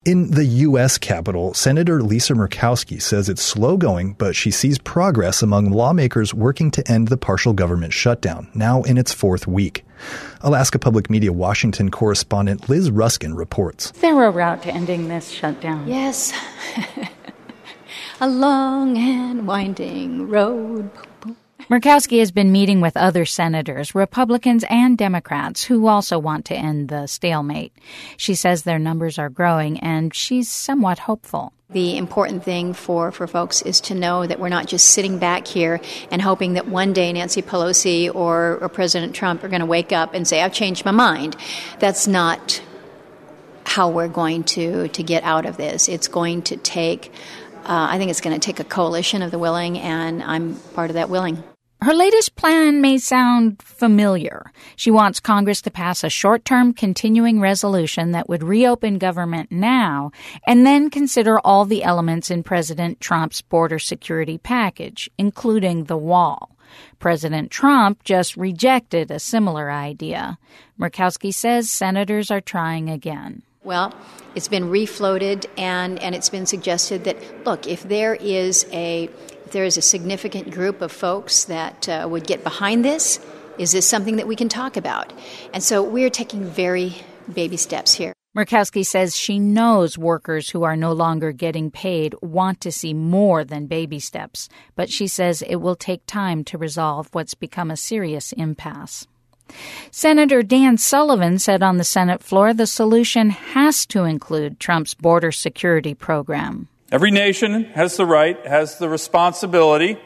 In the U.S. Capitol, Senator Lisa Murkowski says it's slow going, but she sees progress among lawmakers working to end the partial government shutdown, now in its fourth week. Alaska Public Media Washington correspondent Liz Ruskin reports. Is there a route to ending this shutdown? Yes. A long and winding road. Murkowski has been meeting with other senators, Republicans and Democrats, who also want to end the stalemate. She says their numbers are growing, and she's somewhat hopeful. The important thing for folks is to know that we're not just sitting back here and hoping that one day Nancy Pelosi or President Trump are going to wake up and say, I've changed my mind. That's not how we're going to get out of this. It's going to take, I think it's going to take a coalition of the willing, and I'm part of that willing. Her latest plan may sound familiar. She wants Congress to pass a short-term continuing resolution that would reopen government now and then consider all the elements in President Trump's border security package, including the wall. President Trump just rejected a similar idea. Murkowski says senators are trying again. Well, it's been refloated, and it's been suggested that, look, if there is a significant group of folks that would get behind this, is this something that we can talk about? And so we're taking very baby steps here. Murkowski says she knows workers who are no longer getting paid want to see more than baby steps, but she says it will take time to resolve what's become a serious impasse. Senator Dan Sullivan said on the Senate floor the solution has to include Trump's border security program. Every nation has the right, has the responsibility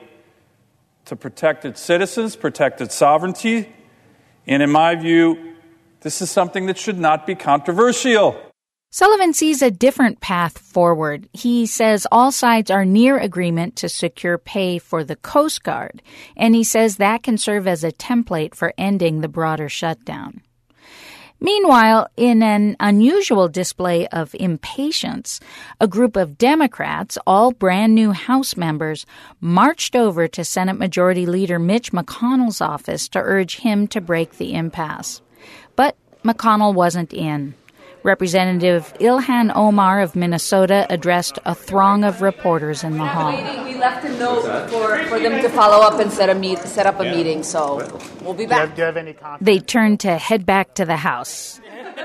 to protect its citizens, protect its sovereignty. And in my view, this is something that should not be controversial. Sullivan sees a different path forward. He says all sides are near agreement to secure pay for the Coast Guard, and he says that can serve as a template for ending the broader shutdown. Meanwhile, in an unusual display of impatience, a group of Democrats, all brand new House members, marched over to Senate Majority Leader Mitch McConnell's office to urge him to break the impasse. But McConnell wasn't in. Representative Ilhan Omar of Minnesota addressed a throng of reporters in the hall. We left a note for them to follow up and set up a meeting, so we'll be back. They turned to head back to the House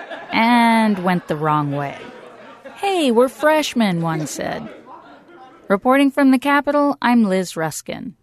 and went the wrong way. Hey, we're freshmen, one said. Reporting from the Capitol, I'm Liz Ruskin.